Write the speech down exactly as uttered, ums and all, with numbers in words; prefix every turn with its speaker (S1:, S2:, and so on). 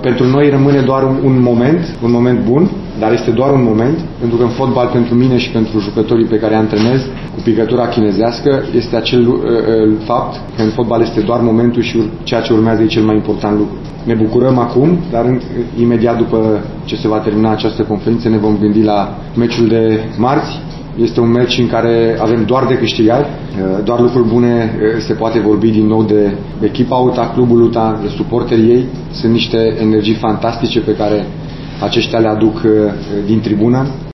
S1: Pentru noi rămâne doar un, un moment, un moment bun, dar este doar un moment, pentru că în fotbal, pentru mine și pentru jucătorii pe care îi antrenez, cu picătura chinezească, este acel uh, fapt că în fotbal este doar momentul și ceea ce urmează e cel mai important lucru. Ne bucurăm acum, dar în, imediat după ce se va termina această conferință ne vom gândi la meciul de marți. Este un meci în care avem doar de câștigat, doar lucruri bune, se poate vorbi din nou de echipa UTA, clubul UTA, de suporterii ei. Sunt niște energii fantastice pe care aceștia le aduc din tribună.